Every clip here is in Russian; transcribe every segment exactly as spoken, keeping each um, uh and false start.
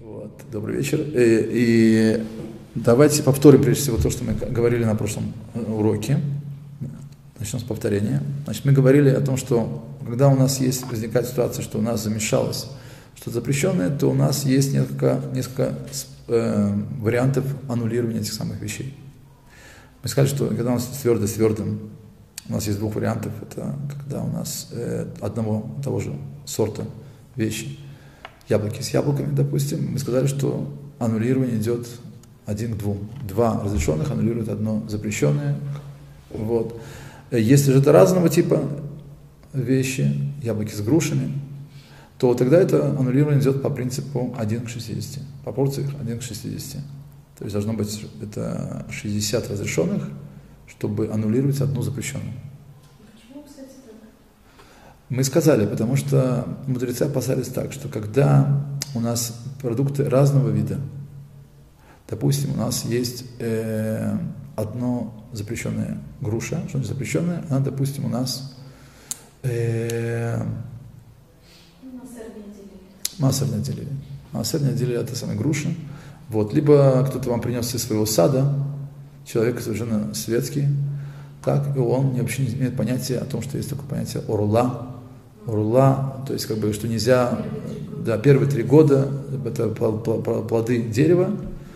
Вот. Добрый вечер. И, и давайте повторим прежде всего то, что мы говорили на прошлом уроке. Начнем с повторения. Значит, мы говорили о том, что когда у нас есть, возникает ситуация, что у нас замешалось что-то запрещенное, то у нас есть несколько, несколько э, вариантов аннулирования этих самых вещей. Мы сказали, что когда у нас твердо с твердым, у нас есть двух вариантов. Это когда у нас э, одного того же сорта вещи, яблоки с яблоками, допустим, мы сказали, что аннулирование идет один к двум. Два разрешенных аннулируют одно запрещенное. Вот. Если же это разного типа вещи, яблоки с грушами, то тогда это аннулирование идет по принципу один к шестидесяти, по порции один к шестидесяти. То есть должно быть это шестьдесят разрешенных, чтобы аннулировать одну запрещенную. Почему, кстати, так? Мы сказали, потому что мудрецы опасались так, что когда у нас продукты разного вида, допустим, у нас есть э, одно запрещенная груша, что-нибудь запрещенное, она, допустим, у нас э, массовое отделение. Массовое отделение это самая груша. Вот. Либо кто-то вам принес из своего сада, человек совершенно светский, так, и он вообще не имеет понятия о том, что есть такое понятие орла. Орла, то есть как бы, что нельзя, да, первые три года, это плоды дерева,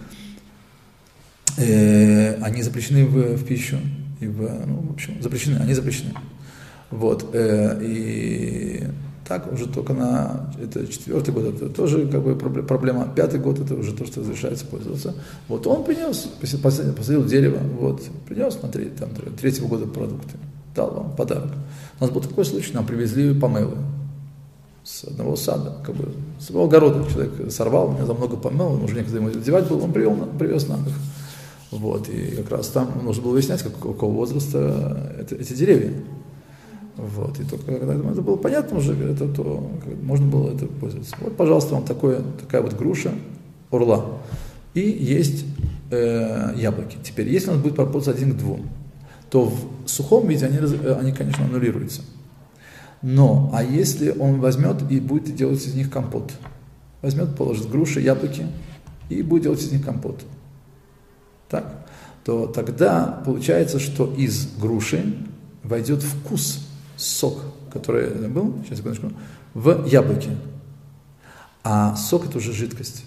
э, они запрещены в, в пищу, и в, ну, в общем, запрещены, они запрещены. Вот, э, и так уже только на, это четвертый год, это тоже как бы проблема, пятый год, это уже то, что разрешается пользоваться. Вот он принес, посадил дерево, вот, принес на треть, там, третьего года продукты, дал вам подарок. У нас был такой случай, нам привезли помелы с одного сада, как бы, с своего огорода. Человек сорвал, у меня за много помел, он уже некогда ему одевать был, он привел, привез нам их. Вот, и как раз там нужно было выяснять, какого возраста это, эти деревья. Вот, и только когда это было понятно уже, это, то можно было это пользоваться. Вот, пожалуйста, вам такое, такая вот груша, орла. И есть э, яблоки. Теперь, если у нас будет пропорция один к двум, то в сухом виде они, они, конечно, аннулируются. Но, а если он возьмет и будет делать из них компот? Возьмет, положит груши, яблоки и будет делать из них компот. Так? То тогда получается, что из груши войдет вкус, сок, который был, сейчас, секундочку, в яблоке. А сок это уже жидкость.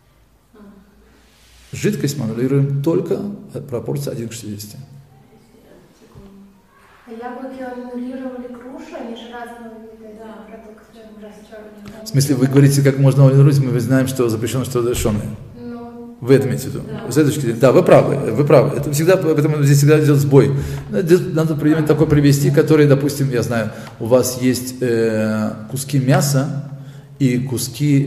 Жидкость мы аннулируем только от пропорции один к шестидесяти. А яблоки аннулировали груши, они же разного вида, да, продукты. В смысле, вы говорите, как можно аннулировать, мы знаем, что запрещено, что разрешенное. Вы это имеете в виду? Да. С этой точки зрения. Да, вы правы, вы правы. Это всегда, поэтому здесь всегда идет сбой. Надо пример такой привести, который, допустим, я знаю, у вас есть э, куски мяса и куски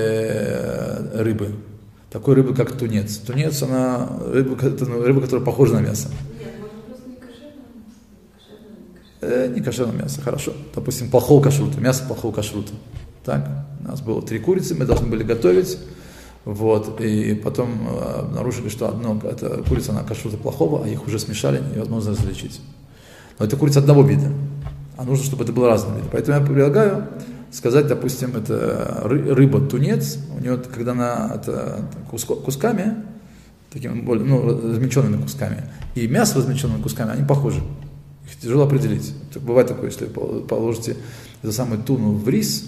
э, рыбы. Такой рыбы, как тунец. Тунец, она рыба, это, ну, рыба, которая похожа на мясо. Нет, может просто не кошерное мясо? Э, не кошерное мясо, хорошо. Допустим, плохого кашрута, мясо плохого кашрута. Так, у нас было три курицы, мы должны были готовить. Вот, и потом э, обнаружили, что одно, это курица, она кашрута плохого, а их уже смешали, невозможно различить. Но это курица одного вида, а нужно, чтобы это было разного вида. Поэтому я предлагаю сказать, допустим, это рыба тунец, у нее, когда она это, куско, кусками, такими более, ну, размельченными кусками, и мясо размельченными кусками, они похожи. Их тяжело определить. Бывает такое, если положите эту самую туну в рис,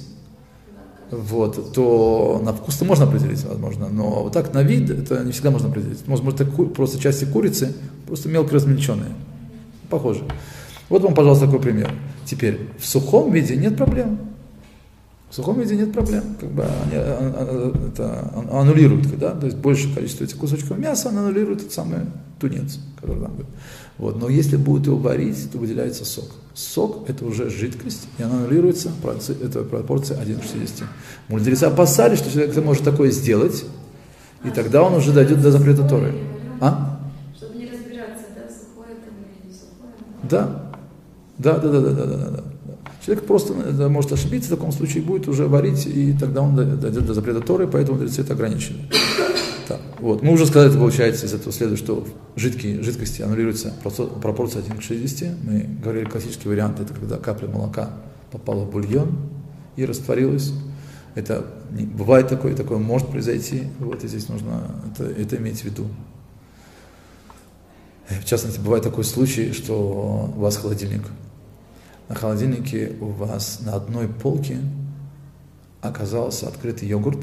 вот, то на вкус-то можно определить, возможно, но вот так на вид это не всегда можно определить. Может, это ку- просто части курицы, просто мелко размельченные, похожи. Вот вам, пожалуйста, такой пример. Теперь, в сухом виде нет проблем. В сухом виде нет проблем, как бы они это аннулируют, да? То есть большее количество этих кусочков мяса аннулирует тот самый тунец, который там будет. Вот. Но если будут его варить, то выделяется сок. Сок это уже жидкость, и она аннулируется, это пропорция один к шестидесяти. Мудрецы опасались, что человек может такое сделать, и тогда он уже дойдет до запрета Торы. А? Чтобы не разбираться, да, сухое там или не сухое. Да. Да, да, да, да, да, да, да. Человек просто может ошибиться, в таком случае будет уже варить, и тогда он дойдет до запрета Торы, поэтому мудрецы это ограничили. Так, вот. Мы уже сказали, это получается, из этого следует, что жидкие, жидкости аннулируются пропорция один к шестидесяти. Мы говорили, классический вариант, это когда капля молока попала в бульон и растворилась. Это не, бывает такое, такое может произойти. Вот и здесь нужно это, это иметь в виду. В частности, бывает такой случай, что у вас холодильник. На холодильнике у вас на одной полке оказался открытый йогурт.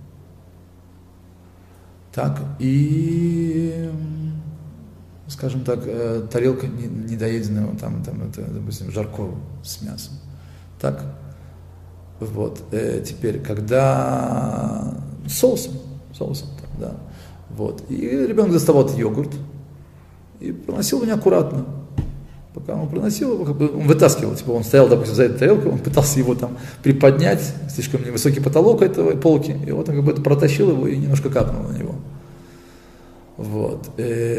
Так, и, скажем так, тарелка недоеденного, там, там, это, допустим, жаркого с мясом. Так, вот, э, теперь, когда соусом, соусом, так, да, вот, и ребенок доставал этот йогурт и проносил его неаккуратно. Пока он проносил его, как бы он вытаскивал, типа он стоял, допустим, за этой тарелкой, он пытался его там приподнять, слишком невысокий потолок этой полки, и вот он как бы протащил его и немножко капнул на него. Вот.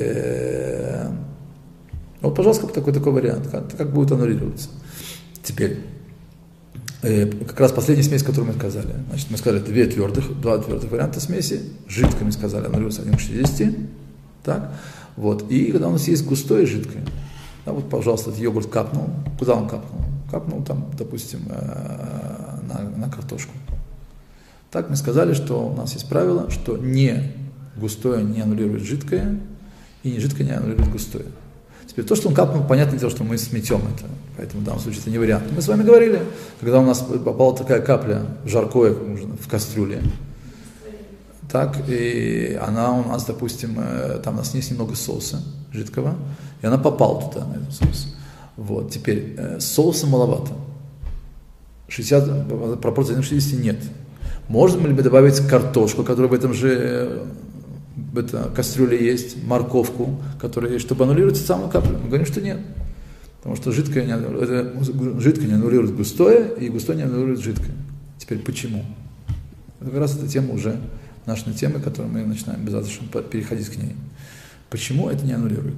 Вот, пожалуйста, такой, такой вариант, как, как будет аннулироваться. Теперь, как раз последняя смесь, которую мы сказали. Значит, мы сказали две твердых, два твердых варианта смеси, жидкой мы сказали, аннулируется один к шестидесяти, так, вот, и когда у нас есть густое и жидкое, да, вот, пожалуйста, этот йогурт капнул, куда он капнул? Капнул там, допустим, на, на картошку. Так мы сказали, что у нас есть правило, что не густое не аннулирует жидкое, и не жидкое не аннулирует густое. Теперь то, что он капнул, понятное дело, что мы сметем это, поэтому в данном случае это не вариант. Мы с вами говорили, когда у нас попала такая капля жаркое в кастрюле, так, и она у нас, допустим, там у нас есть немного соуса жидкого, и она попала туда, на этот соус. Вот, теперь соуса маловато. шестьдесят, пропорция один к шестидесяти нет. Можем ли мы добавить картошку, которая в этом же в этой кастрюле есть, морковку, которая есть, чтобы аннулировать самую каплю? Мы говорим, что нет. Потому что жидкое не, это, жидкое не аннулирует густое, и густое не аннулирует жидкое. Теперь почему? Это как раз эта тема уже нашей темы, которую мы начинаем без зазрачно переходить к ней. Почему это не аннулирует?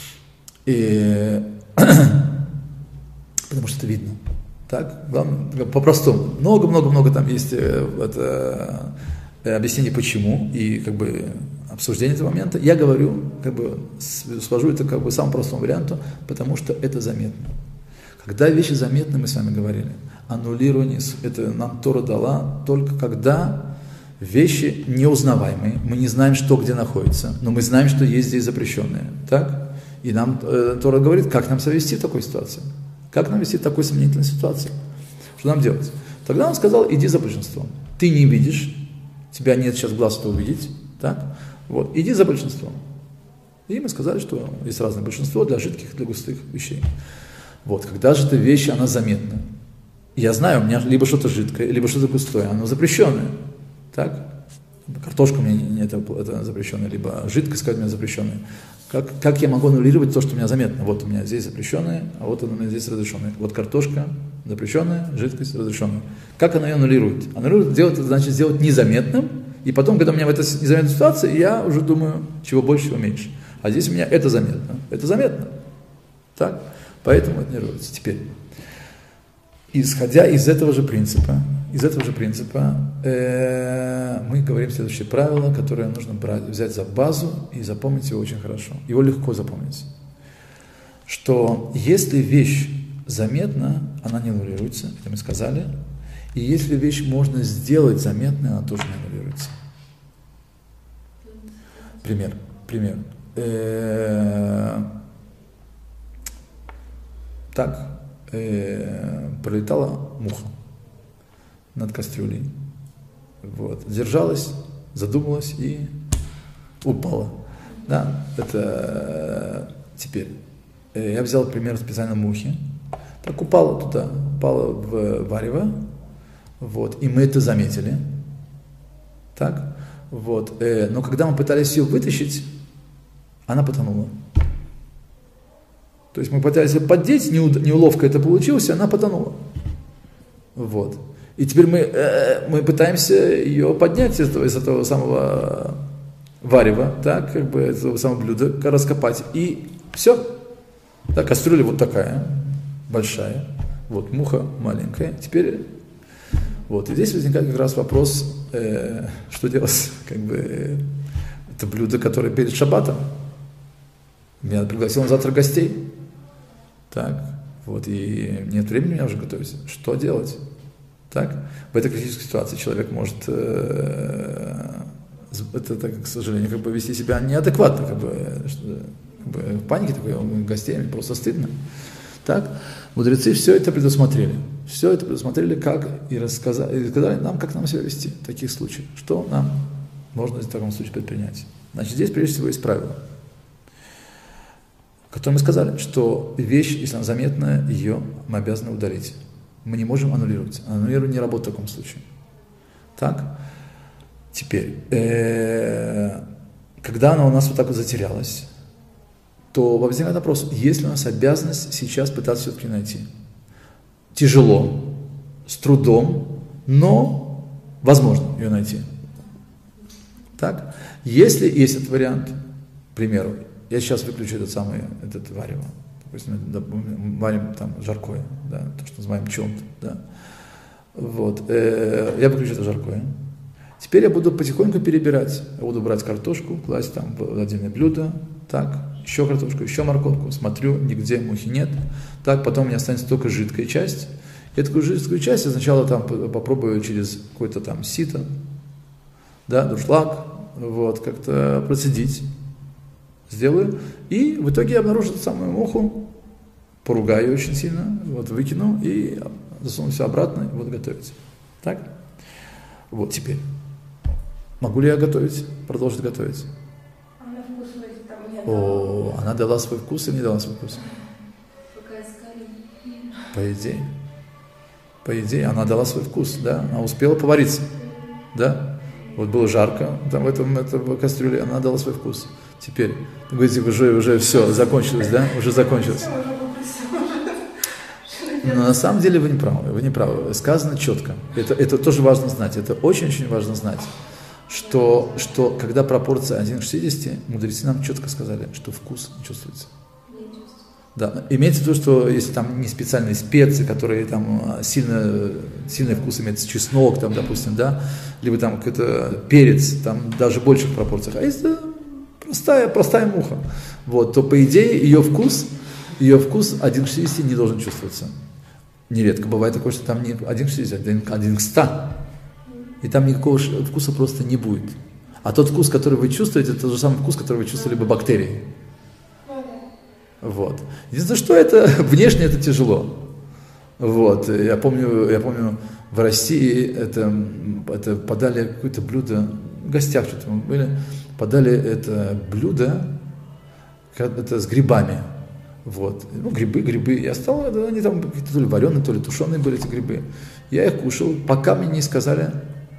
И потому что это видно. Так, главное, по-простому. Много-много-много там есть это, объяснение почему и как бы обсуждение этого момента. Я говорю, как бы свожу это как бы самому простому варианту, потому что это заметно. Когда вещи заметны, мы с вами говорили, аннулирование, это нам Тора дала только когда вещи неузнаваемые, мы не знаем, что где находится, но мы знаем, что есть здесь запрещенное. Так? И нам э, Тора говорит, как нам себя вести в такой ситуации. Как нам вести в такой сомнительной ситуации? Что нам делать? Тогда он сказал, иди за большинством. Ты не видишь, тебя нет сейчас глаз, что увидеть. Так? Вот, иди за большинством. И мы сказали, что есть разное большинство для жидких, для густых вещей. Вот, когда же эта вещь, она заметна. Я знаю, у меня либо что-то жидкое, либо что-то густое, оно запрещенное. Так? Картошка у меня не это, это запрещенное, либо жидкость у меня запрещенная. Как, как я могу аннулировать то, что у меня заметно? Вот у меня здесь запрещенное, а вот у меня здесь разрешенное. Вот картошка запрещенная, жидкость разрешенная. Как она ее аннулирует? Аннулирует, делать, значит, сделать незаметным, и потом, когда у меня в этой незаметной ситуации, я уже думаю, чего больше, чего меньше. А здесь у меня это заметно. Это заметно. Так? Поэтому это аннулируется. Теперь, исходя из этого же принципа, из этого же принципа э, мы говорим следующее правило, которое нужно брать, взять за базу и запомнить его очень хорошо. Его легко запомнить. Что если вещь заметна, она не аннулируется, это мы сказали. И если вещь можно сделать заметной, она тоже не аннулируется. Пример. Пример. Э, так, э, пролетала муха над кастрюлей. Вот. Держалась, задумалась и упала. Да, это теперь. Я взял пример специально мухи. Так упала туда, упала в варево. Вот, и мы это заметили. Так, вот. Но когда мы пытались ее вытащить, она потонула. То есть мы пытались ее поддеть, неуловко это получилось, и она потонула. Вот. И теперь мы, э, мы пытаемся ее поднять из этого, из этого самого варева, так, как бы, из этого самого блюда, раскопать. И все. Так, кастрюля вот такая, большая. Вот, муха маленькая. Теперь, вот, и здесь возникает как раз вопрос, э, что делать, как бы, э, это блюдо, которое перед шаббатом. Меня пригласил на завтра гостей. Так, вот, и нет времени у меня уже готовить. Что делать? Так? В этой критической ситуации человек может, э, это, так, к сожалению, как бы вести себя неадекватно, как бы, как бы в панике такой, гостям просто стыдно. Так? Мудрецы все это предусмотрели. Все это предусмотрели, как и рассказали, и сказали нам, как нам себя вести в таких случаях. Что нам можно в таком случае предпринять. Значит, здесь прежде всего есть правило, которое мы сказали, что вещь, если она заметная, ее мы обязаны удалить. Мы не можем аннулировать. Аннулирование не работает в таком случае. Так? Теперь, э-э- когда она у нас вот так вот затерялась, то возникает вопрос, есть ли у нас обязанность сейчас пытаться все-таки найти? Тяжело, с трудом, но возможно ее найти. Так? Если есть этот вариант, к примеру, я сейчас выключу этот самый, этот варево, допустим, варим там жаркое, да, то, что называем чонт, да. Вот, э, я выключу это жаркое. Теперь я буду потихоньку перебирать, я буду брать картошку, класть там в отдельное блюдо, так, еще картошку, еще морковку, смотрю, нигде мухи нет, так, потом у меня останется только жидкая часть. И такую жидкую часть я сначала там попробую через какой-то там сито, да, дуршлаг, вот, как-то процедить, сделаю, и в итоге я обнаружу эту самую муху, поругаю ее очень сильно, вот, выкину и засуну все обратно и буду готовить. Так? Вот, теперь. Могу ли я готовить, продолжить готовить? А на вкус вроде там нет. О, она дала свой вкус или не дала свой вкус? Пока искали. По идее. По идее, она дала свой вкус, да? Она успела повариться, да? Вот было жарко там в этом, этом кастрюле, она дала свой вкус. Теперь, вы говорите, уже, уже все, закончилось, да? Уже закончилось. Но на самом деле вы не правы, вы не правы. Сказано четко. Это, это тоже важно знать. Это очень-очень важно знать. Что, что когда пропорция один к шестидесяти, мудрецы нам четко сказали, что вкус чувствуется. Да. Имеется в виду, что если там не специальные специи, которые там сильно, сильный вкус имеет, чеснок, там, допустим, да, либо там какой-то перец, там даже в больших пропорциях, а если простая, простая муха, вот, то по идее ее вкус, ее вкус один к шестидесяти не должен чувствоваться. Нередко бывает такое, что там не один к шестидесяти, а один к ста. И там никакого вкуса просто не будет. А тот вкус, который вы чувствуете, это тот же самый вкус, который вы чувствовали бы бактерии. Вот. Единственное, что это внешне это тяжело. Вот. Я помню, я помню в России это, это подали какое-то блюдо, в гостях что-то мы были, подали это блюдо это с грибами. Вот. Ну, грибы, грибы. Я стал, они там какие-то то ли вареные, то ли тушеные были эти грибы. Я их кушал, пока мне не сказали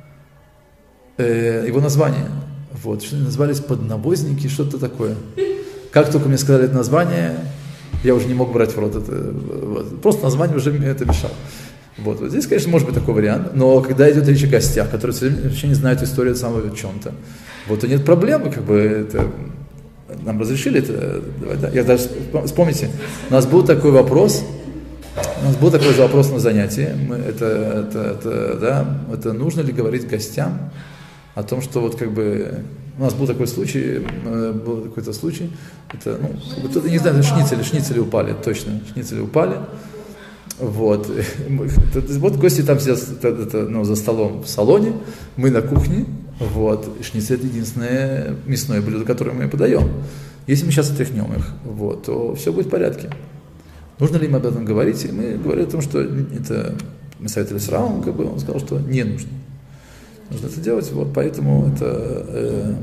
э, его название. Вот. Что они назывались поднавозники, что-то такое. Как только мне сказали это название, я уже не мог брать в рот это. Вот. Просто название уже мне это мешало. Вот. Вот здесь, конечно, может быть такой вариант, но когда идет речь о гостях, которые вообще не знают историю самого чем-то, вот, то нет проблемы, как бы это, нам разрешили это. Да. Я даже, вспомните, у нас был такой вопрос, у нас был такой вопрос на занятии, мы, это, это, это, да, это нужно ли говорить гостям о том, что вот как бы у нас был такой случай, был какой-то случай, это, ну, кто-то не знаю, шницели, шницели упали, точно, шницели упали, вот, вот гости там сидят это, ну, за столом в салоне, мы на кухне, вот, шницель это единственное мясное блюдо, которое мы подаем. Если мы сейчас отряхнем их, вот, то все будет в порядке. Нужно ли им об этом говорить? И мы говорили о том, что это, мы советовали с Равом, как бы, он сказал, что не нужно. Нужно это делать, вот, поэтому это... Э...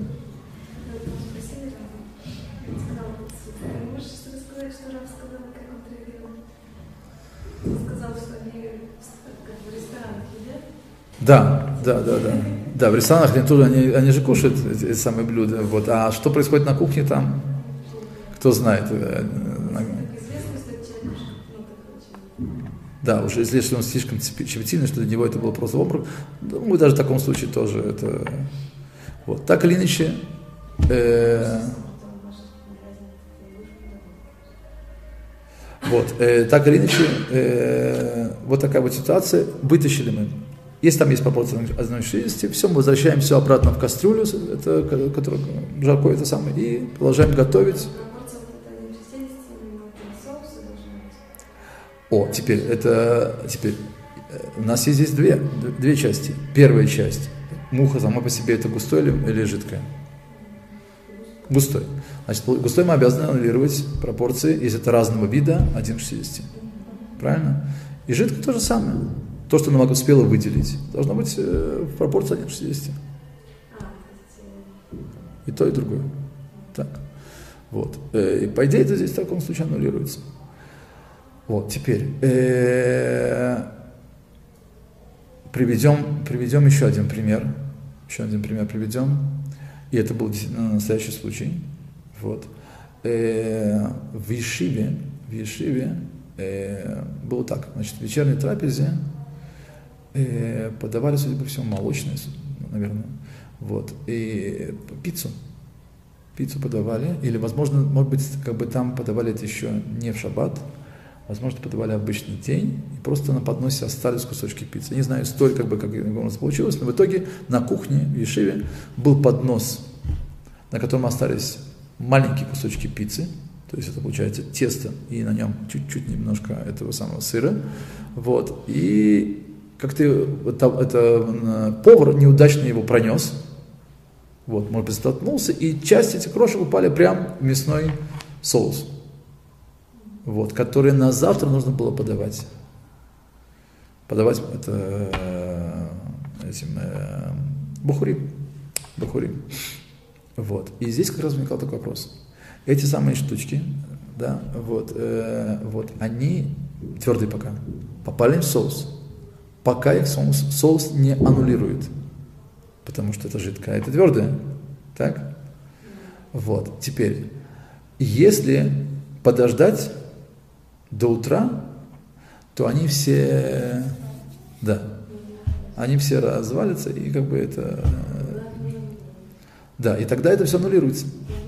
Можешь рассказать, что Рав сказал, как он реагировал? Он сказал, что они в ресторанах едят? Да, да, да, да. Да, в ресторанах они тоже, они, они же кушают эти, эти самые блюда, вот. А что происходит на кухне там, кто знает. Да, уже если он слишком щепетильный, что для него это было просто обморок, думаю, даже в таком случае тоже это... Вот. Так или иначе, э... вот, э, так или иначе, э... вот такая вот ситуация, вытащили мы. Если там есть пропорция один к шестидесяти, все, мы возвращаем все обратно в кастрюлю, это, которая жаркое это самое, и продолжаем готовить. О, теперь, это, теперь, У нас есть здесь две, две части. Первая часть. Муха сама по себе это густой или, или жидкое? Густой. Значит, густой мы обязаны аннулировать пропорции, если это разного вида, один к шестидесяти. Правильно? И жидкое то же самое. То, что она успела выделить, должно быть в пропорции один к шестидесяти. И то, и другое. Так. Вот. И по идее это здесь в таком случае аннулируется. Вот, теперь приведем, приведем еще один пример. Еще один пример приведем. И это был действительно настоящий случай. Вот. В Ешиве, в Ешиве было так. Значит, в вечерней трапезе подавали, судя по всему, молочные, наверное. Вот. И пиццу. Пиццу подавали. Или, возможно, может быть, как бы там подавали это еще не в шаббат. Возможно, подавали обычный день, и просто на подносе остались кусочки пиццы. Не знаю историю, как бы, как у нас получилось, но в итоге на кухне в Ешиве был поднос, на котором остались маленькие кусочки пиццы, то есть это получается тесто, и на нем чуть-чуть немножко этого самого сыра. Вот. И как-то это, это, повар неудачно его пронес, вот, может быть, столкнулся, и часть этих крошек упали прямо в мясной соус. Вот, которые на завтра нужно было подавать. Подавать это э, этим э, бухурим. Бухурим. Вот. И здесь как раз возникал такой вопрос. Эти самые штучки, да, вот, э, вот, они твердые пока, попали в соус. Пока их соус, соус не аннулирует. Потому что это жидкое, а это твердое. Так? Вот. Теперь, если подождать до утра, то они все, да, они все развалятся, и как бы это, да, и тогда это все аннулируется.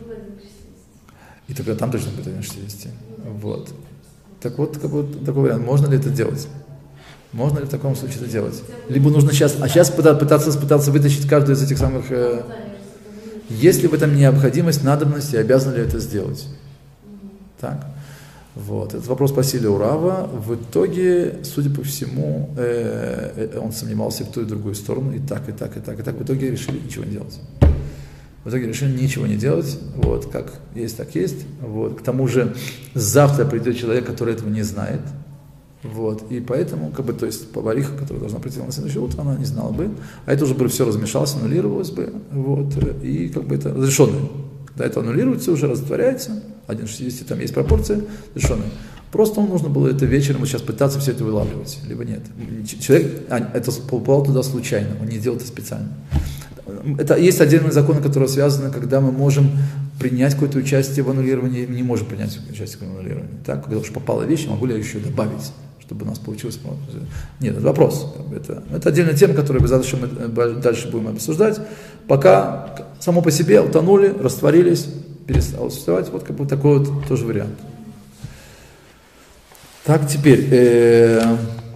И тогда там точно будет один к шестидесяти. Вот. Так вот, как бы, такой вариант, можно ли это делать? Можно ли в таком случае это делать? Либо нужно сейчас, а сейчас пытаться, пытаться вытащить каждую из этих самых, э, есть ли в этом необходимость, надобность, и обязан ли это сделать? Так. Вот. Этот вопрос спросили у Рава. В итоге, судя по всему, э, он сомневался в ту и другую сторону, и так, и так, и так, и так. В итоге решили ничего не делать. В итоге решили ничего не делать. Вот. Как есть, так есть. Вот. К тому же, завтра придет человек, который этого не знает. Вот. И поэтому, как бы, то есть, повариха, которая должна прийти на следующее утро, она не знала бы. А это уже бы все размешалось, аннулировалось бы. Вот. И как бы это разрешенное. Когда это аннулируется, уже растворяется. один к шестидесяти, там есть пропорция решенная. Просто нужно было это вечером вот сейчас пытаться все это вылавливать, либо нет. Человек, это попал туда случайно, он не делал это специально. Это есть отдельные законы, которые связаны, когда мы можем принять какое-то участие в аннулировании, не можем принять участие в аннулировании. Так, когда уж попала вещь, могу ли я еще добавить, чтобы у нас получилось? Нет, это вопрос. Это, это отдельная тема, которую мы дальше будем обсуждать. Пока само по себе утонули, растворились, перестало существовать, вот как бы такой вот тоже вариант. Так, теперь, э,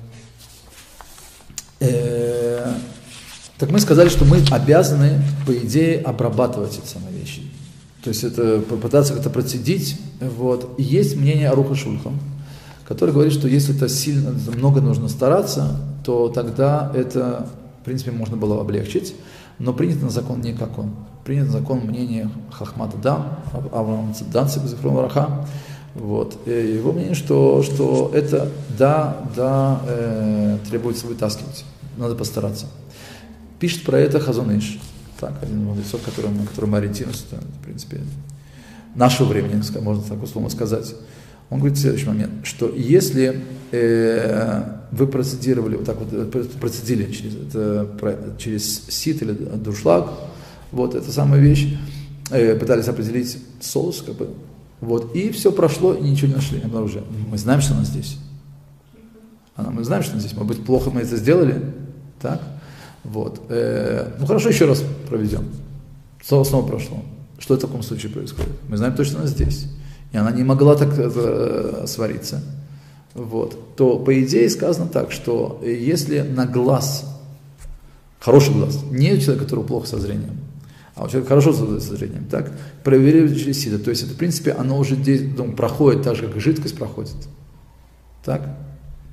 э, так мы сказали, что мы обязаны, по идее, обрабатывать эти самые вещи. То есть это попытаться как-то процедить. Вот. И есть мнение Аруха Шульха, который говорит, что если это сильно, много нужно стараться, то тогда это, в принципе, можно было облегчить. Но принят на закон не как он. Принят на закон мнение Хахмата Дам, Авраама Данциг, Зефрон Вараха. Вот. И его мнение, что, что это, да, да, э, требуется вытаскивать. Надо постараться. Пишет про это Хазон Иш. Так, один из мудрецов, которым, на котором мы ориентируемся, это, в принципе, нашего времени, можно так условно сказать. Он говорит следующий момент, что если э, вы процедировали, вот так вот, процедили через, это, через сит или дуршлаг, вот эта самая вещь, э, пытались определить соус, как бы, вот, и все прошло, и ничего не нашли, не обнаружили. Мы знаем, что она здесь. Она, мы знаем, что она здесь. Может быть, плохо мы это сделали, так? Вот. Э, ну хорошо, еще раз проведем. Снова, снова прошло. Что в таком случае происходит? Мы знаем точно, она здесь. И она не могла так э, свариться. Вот. То, по идее, сказано так, что если на глаз, хороший глаз, не у человека, который плохо со зрением, а у человека хорошо со зрением, так, проверили через сито. То есть, это, в принципе, оно уже здесь, ну, проходит так же, как и жидкость проходит. Так?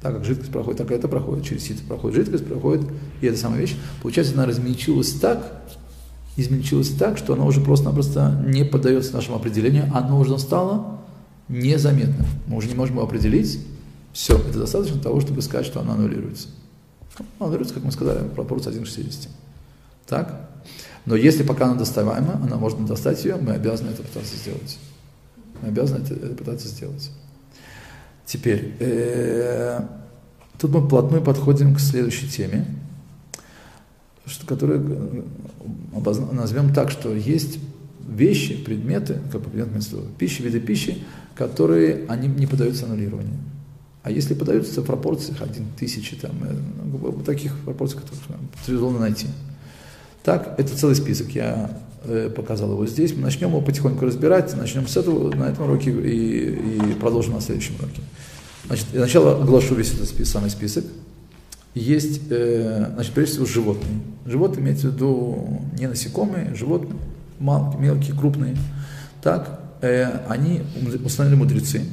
Так как жидкость проходит, так и это проходит. Через сито проходит жидкость, проходит и эта самая вещь. Получается, она размельчилась так, измельчилась так, что она уже просто-напросто не поддается нашему определению, оно уже стало незаметным. Мы уже не можем его определить. Все, это достаточно того, чтобы сказать, что она аннулируется. Аннулируется, как мы сказали, пропорция один к шестидесяти. Так? Но если пока она доставаема, она можно достать ее, мы обязаны это пытаться сделать. Мы обязаны это, это пытаться сделать. Теперь, э, тут мы вплотную подходим к следующей теме, что, которую обозна- назовем так, что есть вещи, предметы, как предметы пищи, виды пищи, которые они не поддаются аннулированию. А если поддаются в пропорциях один к тысяче, там, ну, таких пропорций, которых тяжело найти. Так, это целый список, я э, показал его здесь. Мы начнем его потихоньку разбирать, начнем с этого на этом уроке и, и продолжим на следующем уроке. Значит, я сначала оглашу весь этот список, самый список. Есть, э, значит, прежде всего, животные. Животные имеется в виду не насекомые, животные, мелкие, мелкие, крупные. Так, э, они установили мудрецы,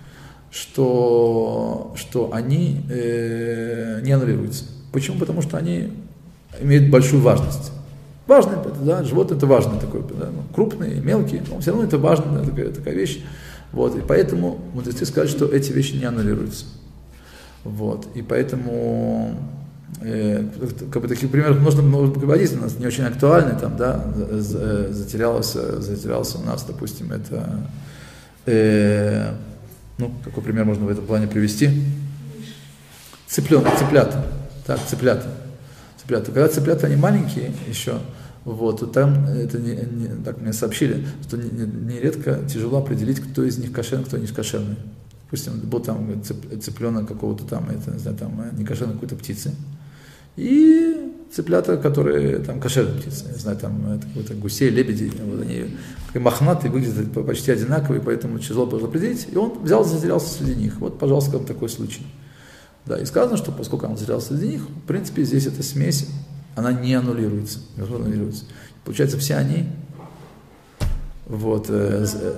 что, что они э, не аннулируются. Почему? Потому что они имеют большую важность. Важные, да, животные это важно такое, да, крупные, мелкие, но все равно это важная такая, такая вещь. Вот, и поэтому мудрецы сказали, что эти вещи не аннулируются. Вот, и поэтому э, как бы таких примеров можно много приводить, у нас не очень актуальны, там, да, затерялся, затерялся у нас, допустим, это, э, ну, какой пример можно в этом плане привести? Цыпленок, цыплята, так, цыплята. Цыплята. Когда цыплята, они маленькие еще, вот, то там, это не, не, так мне сообщили, что нередко не тяжело определить, кто из них кошерный, кто не кошерный. Допустим, был там цыпленок какого-то там, это, не знаю, там, не кошерной какой-то птицы, и цыплята, которые там кошерные птицы, не знаю, там, это какой-то гусей, лебеди, вот они мохнатые, выглядят почти одинаковые, поэтому тяжело было определить, и он взял, затерялся среди них. Вот, пожалуйста, такой случай. Да, и сказано, что поскольку он затерялся среди них, в принципе, здесь эта смесь, она не аннулируется. Не аннулируется. Получается, все они, вот, э, э,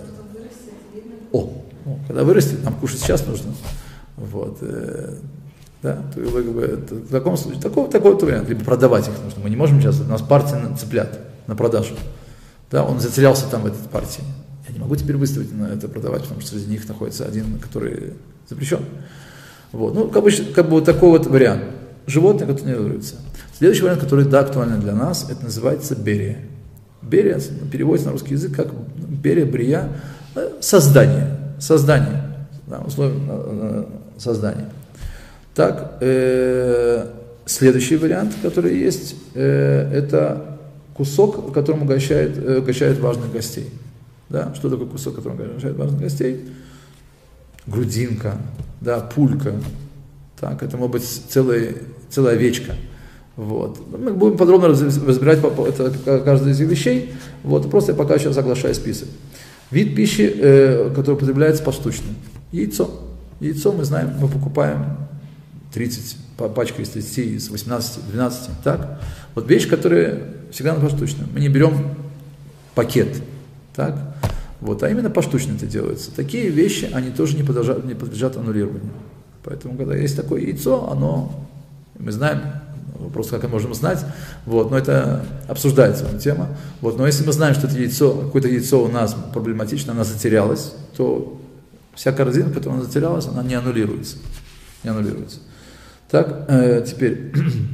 о, о, когда вырастет, нам кушать сейчас нужно, вот, э, да, то, как бы, в таком случае, такой, такой вот вариант, либо продавать их нужно, мы не можем сейчас, у нас партия цыплят на продажу, да, он затерялся там в этой партии, я не могу теперь выставить на это продавать, потому что среди них находится один, который запрещен. Вот. Ну, как бы, как бы вот такой вот вариант. Животные, которые не аннулируются. Следующий вариант, который, да, актуален для нас, это называется берия. Берия переводится на русский язык как берия, брия, создание. Создание. Да, условие создания. Так, э, следующий вариант, который есть, э, это кусок, которым угощает, э, угощает важных гостей. Да? Что такое кусок, которым угощает важных гостей? Грудинка, да, пулька, так, это может быть целая, целая овечка. Вот. Мы будем подробно разбирать это, каждую из этих вещей, вот, просто я пока сейчас оглашаю список. Вид пищи, э, который употребляется поштучно. Яйцо. Яйцо мы знаем, мы покупаем тридцать, пачка из тридцати, из восемнадцати, двенадцати, так. Вот вещь, которая всегда поштучно. Мы не берем пакет, так. Вот, а именно поштучно это делается. Такие вещи, они тоже не подлежат, не подлежат аннулированию. Поэтому, когда есть такое яйцо, оно, мы знаем, вопрос, как мы можем знать, вот, но это обсуждается эта тема. Вот, но если мы знаем, что это яйцо, какое-то яйцо у нас проблематично, оно затерялось, то вся корзина, которая она затерялась, она не аннулируется. Не аннулируется. Так, э, теперь,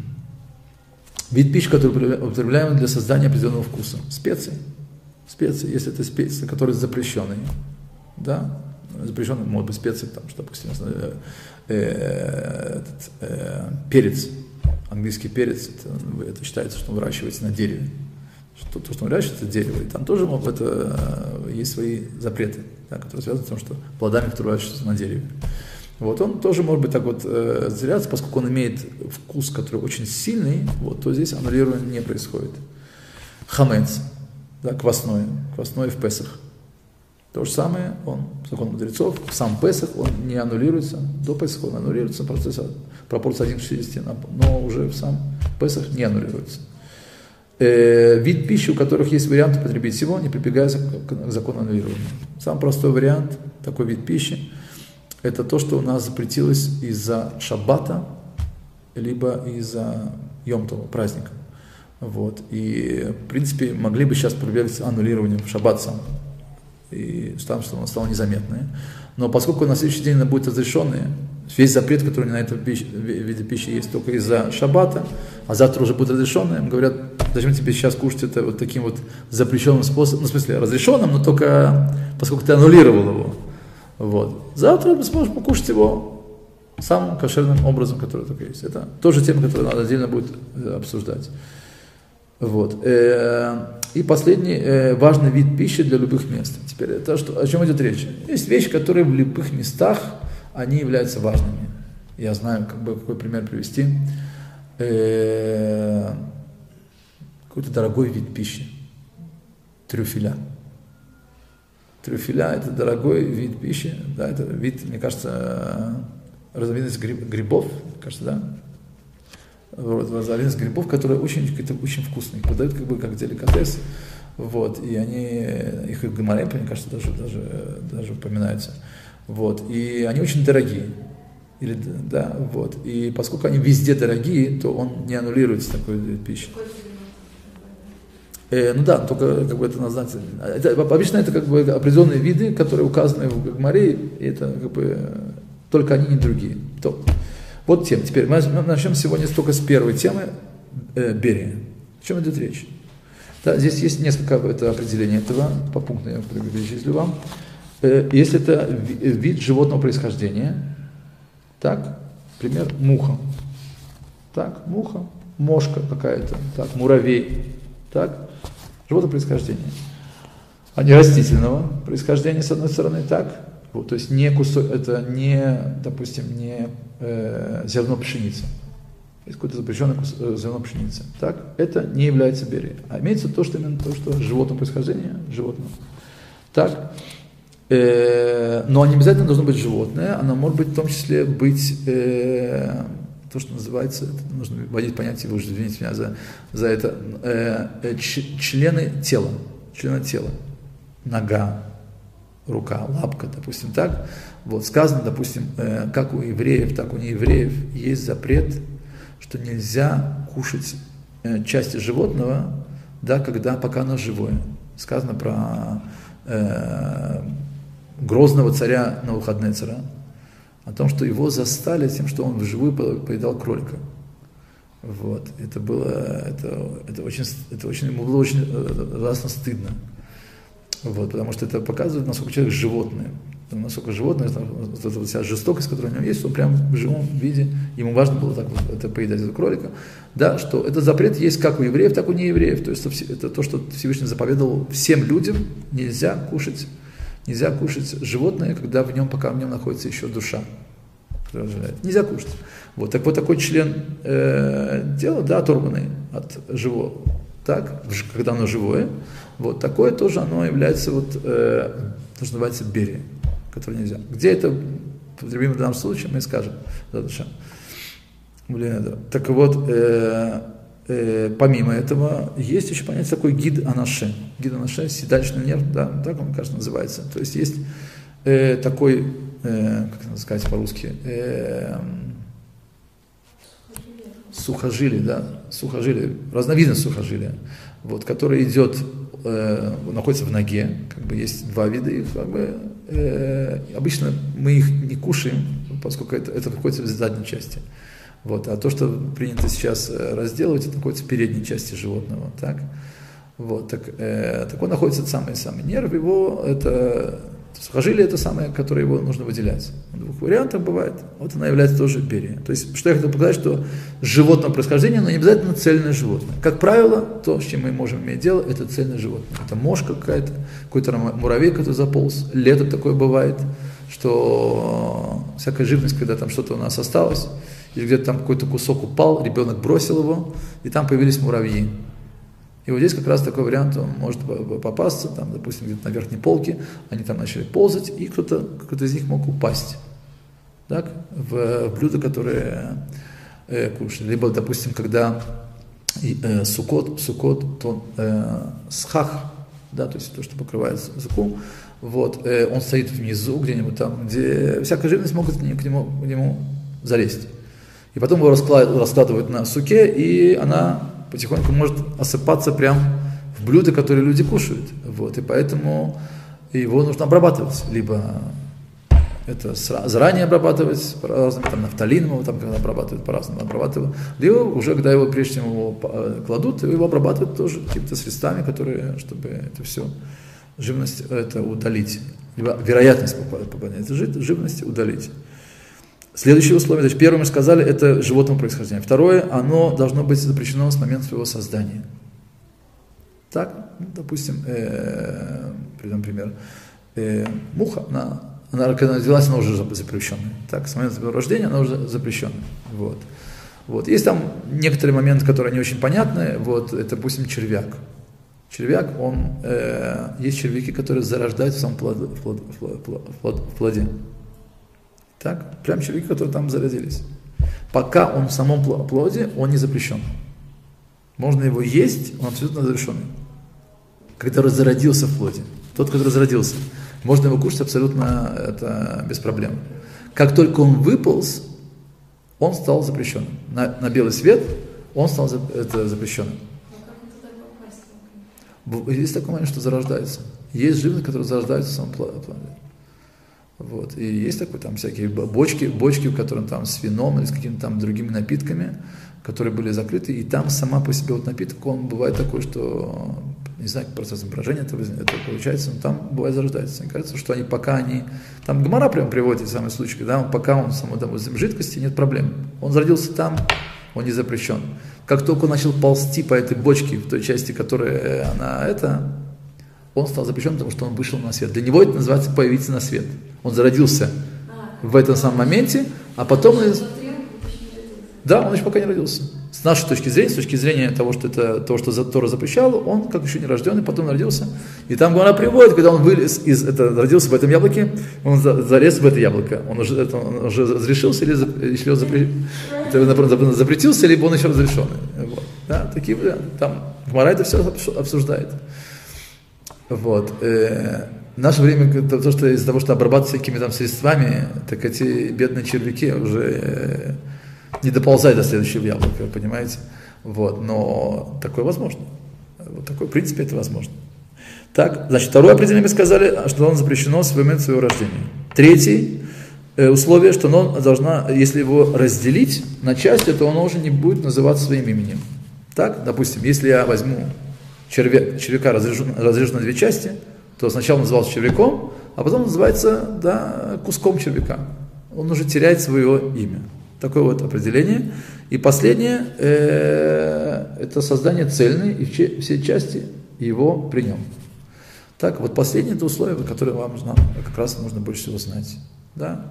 вид пищи, который употребляем для создания определенного вкуса. Специи. Специи, если это специи, которые запрещенные, да, запрещенные, может быть, специи, там, что, допустим, э, э, этот, э, перец, английский перец, это, это считается, что он выращивается на дереве, что то, что он выращивается, это дерево, и там тоже это, есть свои запреты, да, которые связаны с тем, что плодами, которые выращиваются на дереве. Вот он тоже может быть так вот э, затеряться, поскольку он имеет вкус, который очень сильный, вот, то здесь аннулирование не происходит. Хамец. Да, квасное, квасное в Песах. То же самое, он, закон мудрецов, сам Песах, он не аннулируется, до Песаха он аннулируется, процесс, пропорция один к шестидесяти, но уже в сам Песах не аннулируется. Э, вид пищи, у которых есть вариант употребить его, не прибегая к закону аннулирования. Самый простой вариант, такой вид пищи, это то, что у нас запретилось из-за шаббата, либо из-за Йом-Това, праздника. Вот. И, в принципе, могли бы сейчас проверить аннулирование в шаббат сам. И там, что оно стало незаметное. Но поскольку на следующий день оно будет разрешенное, весь запрет, который на этом пищ, виде пищи есть только из-за шаббата, а завтра уже будет разрешенное, им говорят, зачем тебе сейчас кушать это вот таким вот запрещенным способом, ну, в смысле, разрешенным, но только поскольку ты аннулировал его. Вот. Завтра ты сможешь покушать его самым кошерным образом, который только есть. Это тоже тема, которую надо отдельно будет обсуждать. Вот. И последний важный вид пищи для любых мест. Теперь это что, о чем идет речь? Есть вещи, которые в любых местах, они являются важными. Я знаю, как бы, какой пример привести. Какой-то дорогой вид пищи. Трюфеля. Трюфеля – это дорогой вид пищи. Да, это вид, мне кажется, разновидность грибов, кажется, да? Вот, разновидность грибов, которые очень, очень вкусные, подают как бы как деликатес, вот, и они, их и в Гемаре, мне кажется, даже, даже, даже упоминаются, вот, и они очень дорогие, или, да, вот, и поскольку они везде дорогие, то он не аннулируется такой пищей. Э, ну да, только как бы это называется, это, обычно это как бы определенные виды, которые указаны в Гемаре, и это как бы только они, не другие. То. Вот тема. Теперь мы начнем сегодня только с первой темы э, Берия. О чем идет речь? Да, здесь есть несколько это, определений этого, по пунктам я перечислю вам. Э, если это вид животного происхождения, так, например, муха. Так, муха, мошка какая-то, так, муравей, так, животного происхождения. А не растительного происхождения, с одной стороны, так. Вот, то есть не кусок, это не, допустим, не э, зерно пшеницы. Это какое-то запрещенное кус, э, зерно пшеницы. Так, это не является берией. А имеется то, что именно то, что животное происхождение, животное. Так, э, но не обязательно должно быть животное, оно может быть в том числе быть э, то, что называется, это нужно вводить понятие, вы уже извините меня за, за это, э, э, члены тела, члены тела, нога, рука, лапка, допустим, так. Вот сказано, допустим, э, как у евреев, так у неевреев есть запрет, что нельзя кушать э, части животного, да, когда, пока оно живое. Сказано про э, грозного царя Навуходоносора, о том, что его застали тем, что он вживую поедал кролика. Вот. Это было, это, это очень, это очень, ему было очень ужасно стыдно. Вот, потому что это показывает, насколько человек животное. Насколько животное, вот эта вот вся жестокость, которая у него есть, он прям в живом виде, ему важно было так вот это поедать, этого кролика. Да, что этот запрет есть как у евреев, так и у неевреев. То есть это то, что Всевышний заповедовал всем людям, нельзя кушать, нельзя кушать животное, когда в нем, пока в нем находится еще душа. Нельзя кушать. Вот, так вот такой член э, тела, да, оторванный от живого, так, когда оно живое, вот такое тоже оно является вот, э, то, что называется берия, которое нельзя. Где это потребимо в данном случае, мы скажем. Так вот, э, э, помимо этого, есть еще понятие такой гид анаше. Гид анаше, седалищный нерв, да, так он, кажется, называется. То есть есть э, такой, э, как это сказать по-русски, э, сухожилие, да, сухожилие, разновидность сухожилия, вот, который идет, э, находится в ноге, как бы есть два вида их, как бы, э, обычно мы их не кушаем, поскольку это, это находится в задней части, вот, а то, что принято сейчас разделывать, это находится в передней части животного, так, вот, так, э, так он находится самый-самый нерв, его, это, сухожилие это самое, которое его нужно выделять. В двух вариантах бывает. Вот она является тоже берия. То есть, что я хотел показать, что животного происхождения, но не обязательно цельное животное. Как правило, то, с чем мы можем иметь дело, это цельное животное. Это мошка какая-то, какой-то муравей, который заполз. Лето такое бывает, что всякая живность, когда там что-то у нас осталось, или где-то там какой-то кусок упал, ребенок бросил его, и там появились муравьи. И вот здесь как раз такой вариант, он может попасться, там, допустим, где-то на верхней полке, они там начали ползать, и кто-то, кто-то из них мог упасть, так, в, в блюдо, которое э, кушали. Либо, допустим, когда э, сукот, сукот, то э, схах, да, то есть то, что покрывает суку, Вот, э, он стоит внизу, где-нибудь там, где всякая живность могут к нему, к нему залезть. И потом его раскладывают, раскладывают на суке, и она потихоньку может осыпаться прямо в блюда, которые люди кушают. Вот, и поэтому его нужно обрабатывать. Либо это заранее обрабатывать по-разному, там нафталином его там когда обрабатывают, по-разному обрабатывают. Либо уже, когда его, прежде чем его кладут, его обрабатывают тоже какими-то средствами, которые, чтобы это все, живность это удалить. Либо вероятность попадания этой живности удалить. Следующее условие, значит, первое мы сказали, это животного происхождения. Второе, оно должно быть запрещено с момента своего создания. Так, ну, допустим, э, приведем пример. Э, муха, она, она, когда родилась, она уже запрещенная. Так, с момента своего рождения она уже запрещенная. Вот. Вот. Есть там некоторые моменты, которые не очень понятны. Вот, это, допустим, червяк. Червяк, он, э, есть червяки, которые зарождаются в самом плоде. В плод, в плод, в плод, в плоде. Так, прям червяки, которые там зародились. Пока он в самом плоде, он не запрещен. Можно его есть, он абсолютно разрешенный. Который зародился в плоде. Тот, который зародился. Можно его кушать абсолютно это, без проблем. Как только он выполз, он стал запрещенным. На, на белый свет он стал это, запрещенным. Есть такой момент, что зарождается. Есть живность, которые зарождаются в самом плоде. Вот. И есть такой, там всякие бочки, бочки, в которых там с вином или с какими-то там другими напитками, которые были закрыты, и там сама по себе вот напиток, он бывает такой, что, не знаю, процесс брожения это, это получается, но там бывает зарождается. Мне кажется, что они пока они, там Гемара прям приводит эти самые случаи, да, пока он само там в жидкости, нет проблем. Он зародился там, он не запрещен. Как только он начал ползти по этой бочке, в той части, которая она это, он стал запрещен, потому что он вышел на свет. Для него это называется появиться на свет. Он зародился в этом самом моменте, а потом... Да, он еще пока не родился. С нашей точки зрения, с точки зрения того, что это то, что Тора запрещала, он как еще не рожденный, потом родился. И там она приводит, когда он вылез из, это, родился в этом яблоке, он залез в это яблоко. Он уже, это, он уже разрешился или, или запре, запретился, либо он еще разрешенный. Вот. Да, такие варианты. Там Гемара это все обсуждает. Вот. Э, в наше время, то, что из-за того, что обрабатывать всякими там средствами, так эти бедные червяки уже э, не доползают до следующего яблока, понимаете? Вот. Но такое возможно. Вот такое, в принципе, это возможно. Так, значит, второе определение мы сказали, что оно запрещено с момента своего рождения. Третье э, условие, что оно должна, если его разделить на части, то оно уже не будет называться своим именем. Так, допустим, если я возьму червя, червяка разрежу, разрежу на две части, то сначала назывался червяком, а потом называется, да, куском червяка. Он уже теряет свое имя. Такое вот определение. И последнее, э, это создание цельной, и че, все части его при нем. Так, вот последнее это условие, которое вам нужно, как раз нужно больше всего знать. Да?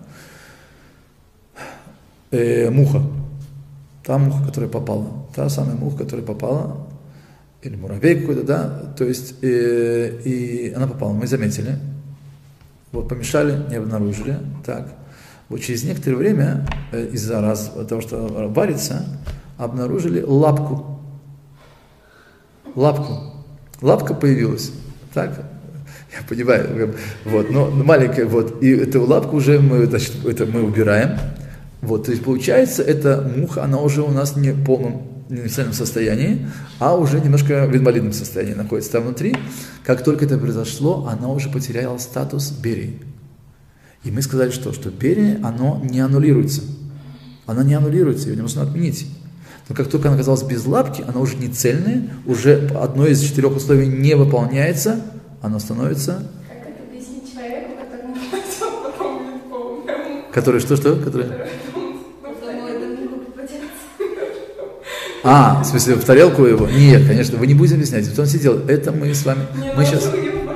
Э, муха. Та муха, которая попала. Та самая муха, которая попала, или муравей какой-то, да, то есть, э, и она попала, мы заметили, вот помешали, не обнаружили, так, вот через некоторое время, э, из-за раз, того, что варится, обнаружили лапку, лапку, лапка появилась, так, я понимаю, вот, но маленькая, вот, и эту лапку уже мы, значит, это мы убираем, вот, то есть получается, эта муха, она уже у нас не в полном, не в цельном состоянии, а уже немножко в инвалидном состоянии находится там внутри. Как только это произошло, она уже потеряла статус берии. И мы сказали, что, что берия, оно не аннулируется. Она не аннулируется, ее не нужно отменить. Но как только она оказалась без лапки, она уже не цельная, уже одно из четырех условий не выполняется, она становится... Как это объяснить человеку, которому потом будет полным? Который что-что? Который... А, в смысле, в тарелку его? Нет, конечно, вы не будете объяснять. Вот он сидел, это мы с вами... Не мы сейчас...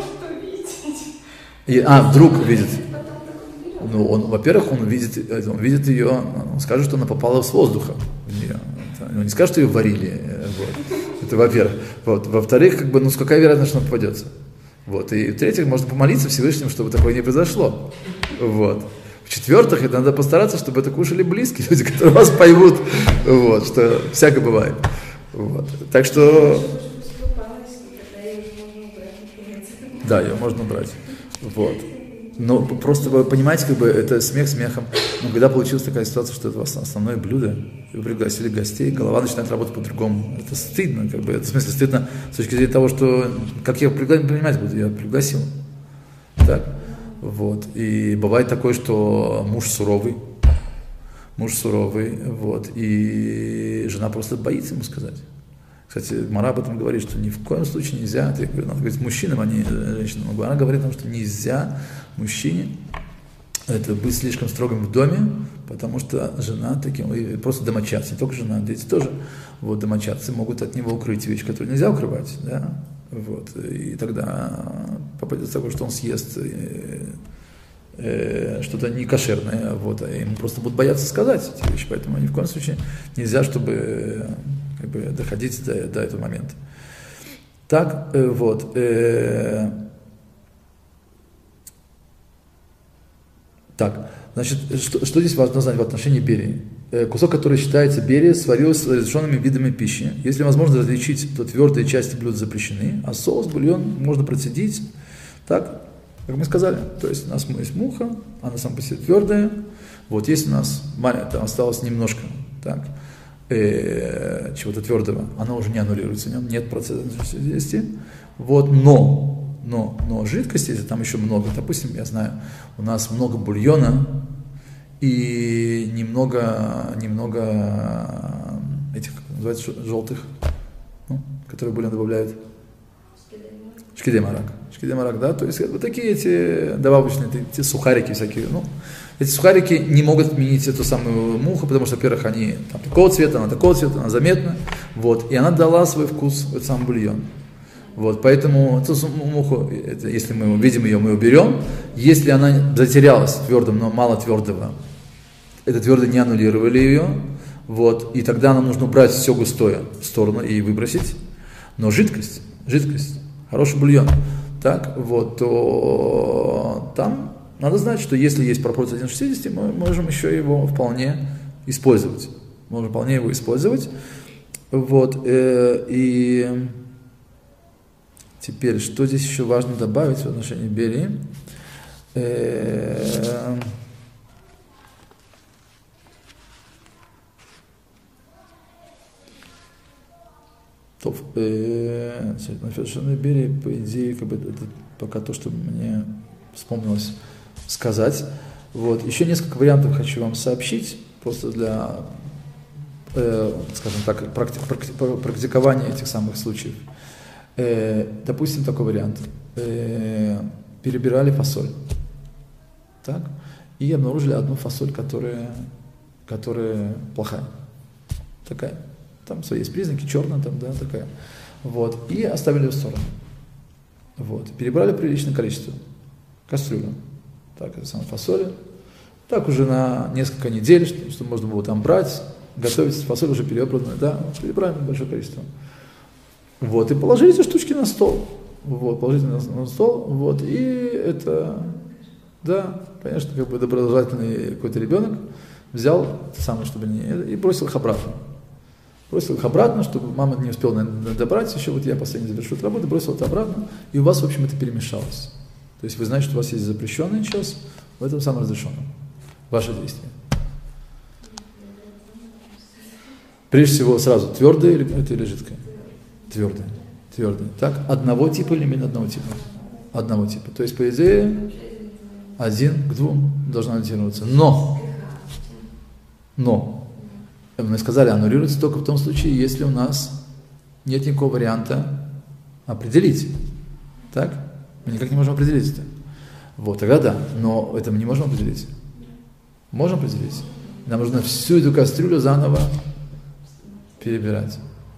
И, а, вдруг видит. Ну, он, во-первых, он видит, он видит ее, он скажет, что она попала с воздуха в нее. Он не скажет, что ее варили. Вот. Это во-первых. Вот. Во-вторых, как бы, ну, какая вероятность, что она попадется? Вот. И в-третьих, можно помолиться Всевышнему, чтобы такое не произошло. Вот. В-четвертых, это надо постараться, чтобы это кушали близкие люди, которые вас поймут, вот, что всякое бывает. Вот. Так что... Да, ее можно брать. Вот. Но просто вы понимаете, как бы это смех смехом. Но когда получилась такая ситуация, что это у вас основное блюдо, и вы пригласили гостей, голова начинает работать по-другому. Это стыдно, как бы, это в смысле стыдно с точки зрения того, что как я пригласил, понимаете, буду, я пригласил. Так. Вот. И бывает такое, что муж суровый, муж суровый, вот, и жена просто боится ему сказать. Кстати, Мара об этом говорит, что ни в коем случае нельзя, я говорю, надо говорить мужчинам, а не женщинам. Она говорит о том, что нельзя мужчине это быть слишком строгим в доме, потому что жена таким, и просто домочадцы, не только жена, дети тоже, вот, домочадцы могут от него укрыть вещи, которые нельзя укрывать, да, вот, и тогда попадет такое, что он съест э, э, что-то некошерное, вот, а ему просто будут бояться сказать эти вещи, поэтому ни в коем случае нельзя, чтобы как бы доходить до, до этого момента. Так, э, вот, э, так, значит, что, что здесь важно знать в отношении берии? Э, кусок, который считается берией, сварился с разрешенными видами пищи. Если возможно различить, то твердые части блюда запрещены, а соус, бульон можно процедить, так, как мы сказали. То есть у нас есть муха, она сама по себе твердая, вот, есть у нас, там осталось немножко, так, э, чего-то твердого, она уже не аннулируется, в нем нет процесса действия, вот, но, но, но жидкости, если там еще много, допустим, я знаю, у нас много бульона и немного, немного этих, как называется, желтых, ну, которые бульон добавляют. Шкидей марак. Шкидей марак, да, то есть вот такие эти добавочные, эти сухарики всякие, ну, эти сухарики не могут отменить эту самую муху, потому что, во-первых, они там такого цвета, она такого цвета, она заметна, вот, и она дала свой вкус в этот самый бульон. Вот, поэтому эту муху, это, если мы видим ее, мы уберем. Если она затерялась в твердом, но мало твердого, это твердо не аннулировали ее, вот, и тогда нам нужно убрать все густое в сторону и выбросить. Но жидкость, жидкость, хороший бульон, так, вот, то там надо знать, что если есть пропорция один к шестидесяти, мы можем еще его вполне использовать. Можем вполне его использовать. Вот, э, и теперь, что здесь еще важно добавить в отношении берии? Э, то, э, на совершенной берии, по идее, как бы, это пока то, что мне вспомнилось сказать. Вот. Еще несколько вариантов хочу вам сообщить, просто для, э, скажем так, практи- практи- практикования этих самых случаев. Э, допустим, такой вариант. Э, перебирали фасоль. Так? И обнаружили одну фасоль, которая, которая плохая. Такая. Там свои есть признаки, черная там, да, такая. Вот. И оставили в сторону. Вот. Перебрали приличное количество. Кастрюлю. Так, это самая фасоль. Так уже на несколько недель, чтобы, чтобы можно было там брать, готовить. Фасоль уже перебранная, да, перебрали большое количество. Вот, и положили эти штучки на стол. Вот, положите на, на стол, вот, и это, да, конечно, как бы доброжелательный какой-то ребенок взял это самое, чтобы не, и бросил их обратно. Бросил их обратно, чтобы мама не успела наверное, добрать еще, вот я последний завершу эту работу, бросил это обратно, и у вас, в общем, это перемешалось. То есть вы знаете, что у вас есть запрещенный час, в этом самом разрешенном. Ваше действие. Прежде всего, сразу, твердое или, это или жидкое? Твердое. Твердое. Так, одного типа или менее одного типа? Одного типа. То есть, по идее, один к двум должна аннулироваться. Но, но, мы сказали, аннулируется только в том случае, если у нас нет никакого варианта определить. Так? Мы никак не можем определить это. Вот, тогда да. Но это мы не можем определить. Можем определить. Нам нужно всю эту кастрюлю заново перебирать.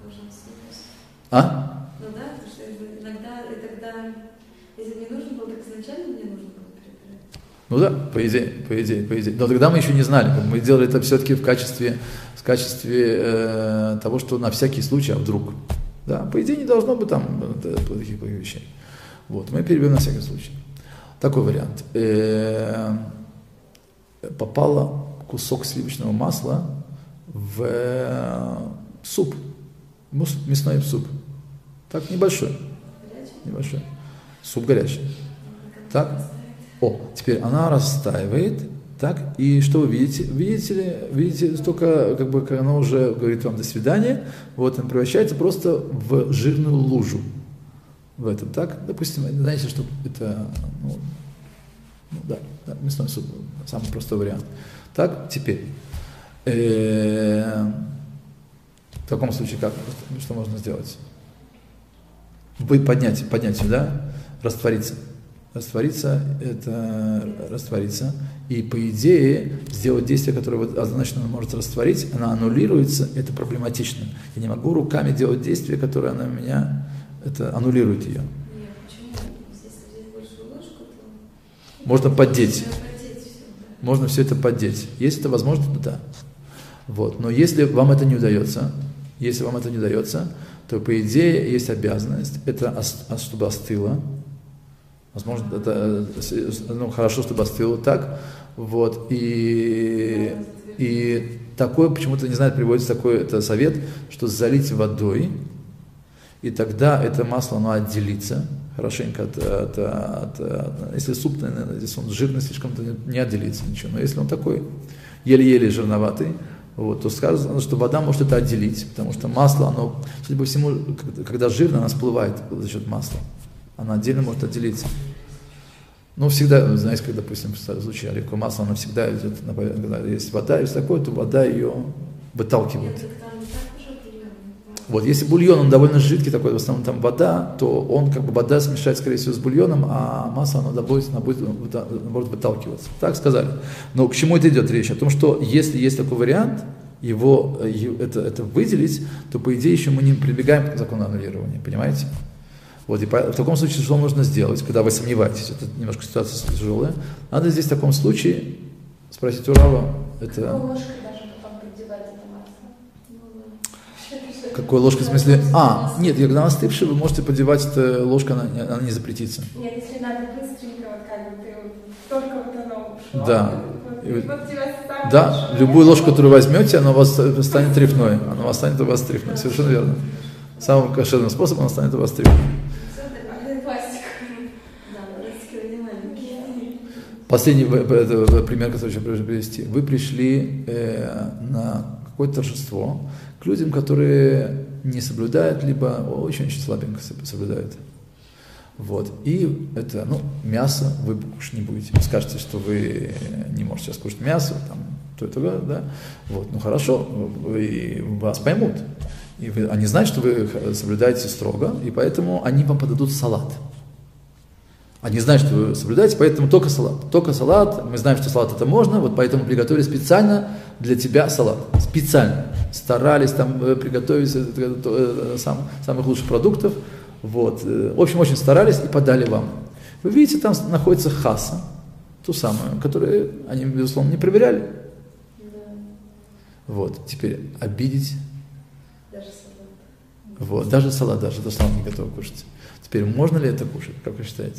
А? Ну да, потому что иногда, и тогда, если не нужно было, так изначально мне нужно было перебирать. Ну да, по идее, по идее, по идее. Но тогда мы еще не знали. Мы делали это все-таки в качестве, в качестве э, того, что на всякий случай, а вдруг. Да, по идее не должно быть там э, таких вещей. Вот, мы переберем на всякий случай. Такой вариант. Э, попало кусок сливочного масла в э, суп, мясной суп. Так, небольшой. Горячий? Небольшой. Суп горячий. Так? О, теперь она растаивает, так, и что вы видите? Видите ли, видите, только, как бы, когда она уже говорит вам до свидания, вот он превращается просто в жирную лужу. В этом, так? Допустим, знаете, что это, ну, ну да, да, мясной суп, самый простой вариант. Так, теперь, э, в таком случае, как, что можно сделать? Вы поднять, поднять сюда, раствориться. Раствориться, это раствориться. И по идее, сделать действие, которое вот однозначно она может растворить, она аннулируется, это проблематично. Я не могу руками делать действие, которое она меня, это аннулирует ее. Нет, почему? Если взять большую ложку, то... Можно поддеть. поддеть все, да. Можно все это поддеть. Если это возможно, то да. Вот. Но если вам это не удается, если вам это не удается, то по идее есть обязанность, это чтобы остыло. Возможно, это, ну, хорошо, чтобы остыло так, вот, и, и такое, почему-то, не знаю, приводится такой это совет, что залить водой, и тогда это масло, оно отделится хорошенько от, от, от, от если суп, наверное, если он жирный слишком, то не отделится ничего, но если он такой еле-еле жирноватый, вот, то сказано, что вода может это отделить, потому что масло, оно, судя по всему, когда жирно, оно всплывает за счет масла. Она отдельно может отделиться. Ну, всегда, знаете, как, допустим, в случае оливкового масла, она всегда идет, когда есть вода, и все такое, то вода ее выталкивает. Вот, если бульон, он довольно жидкий такой, в основном там вода, то он, как бы, вода смешает, скорее всего, с бульоном, а масло, оно будет, оно будет, наоборот, выталкиваться. Так сказали. Но к чему это идет речь? О том, что если есть такой вариант, его, это, это выделить, то, по идее, еще мы не прибегаем к закону аннулирования, понимаете? Вот, и по, в таком случае, что нужно сделать, когда вы сомневаетесь, это немножко ситуация тяжелая, надо здесь в таком случае спросить у Рава, это... Какой ложкой даже потом поддевать это масло? Какой ложкой, в смысле? А, нет, когда она остывшая, вы можете поддевать, это ложка, она, она не запретится. Нет, если надо быстренько, вот как бы ты только вот оно ушло. Да. Вот, вот, вот да, большое. Любую ложку, которую возьмете, она у вас станет трефной, она у вас станет у вас трефной, совершенно верно. Самым кошерным способом она станет у вас трефной. Последний пример, который я хочу привести. Вы пришли э, на какое-то торжество к людям, которые не соблюдают, либо очень-очень слабенько соблюдают. Вот. И это, ну, мясо вы кушать не будете. Вы скажете, что вы не можете сейчас кушать мясо, там, то и то, да. Вот. Ну хорошо, вы, вас поймут. И вы, они знают, что вы соблюдаете строго, и поэтому они вам подадут салат. Они знают, что вы соблюдаете, поэтому только салат. Только салат, мы знаем, что салат это можно, вот поэтому приготовили специально для тебя салат. Специально. Старались там приготовить сам, самых лучших продуктов. Вот. В общем, очень старались и подали вам. Вы видите, там находится хаса, ту самую, которую они, безусловно, не проверяли. Да. Вот. Теперь обидеть. Даже салат. Вот. Даже салат, даже то, что он не готов кушать. Теперь можно ли это кушать, как вы считаете?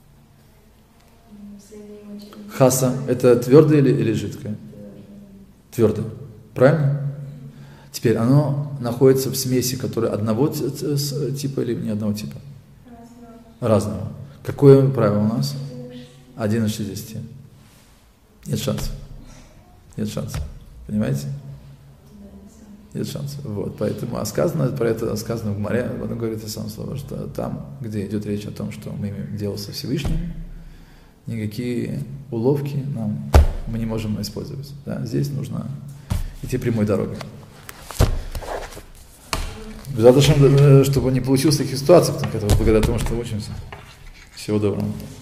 Хаса – это твердое или, или жидкое? Твердое. Правильно? Теперь оно находится в смеси, которая одного типа или не одного типа? Разного. Разного. Какое правило у нас? Один из шестидесяти. Нет шансов. Нет шансов. Понимаете? Нет шансов. Вот. Поэтому, а сказано про это, сказано в Гмаре, он говорит это самое слово, что там, где идет речь о том, что мы имеем дело со Всевышним, никакие уловки нам мы не можем использовать. Да? Здесь нужно идти прямой дорогой. Чтобы не получилось таких ситуаций, благодаря тому, что очень всего доброго.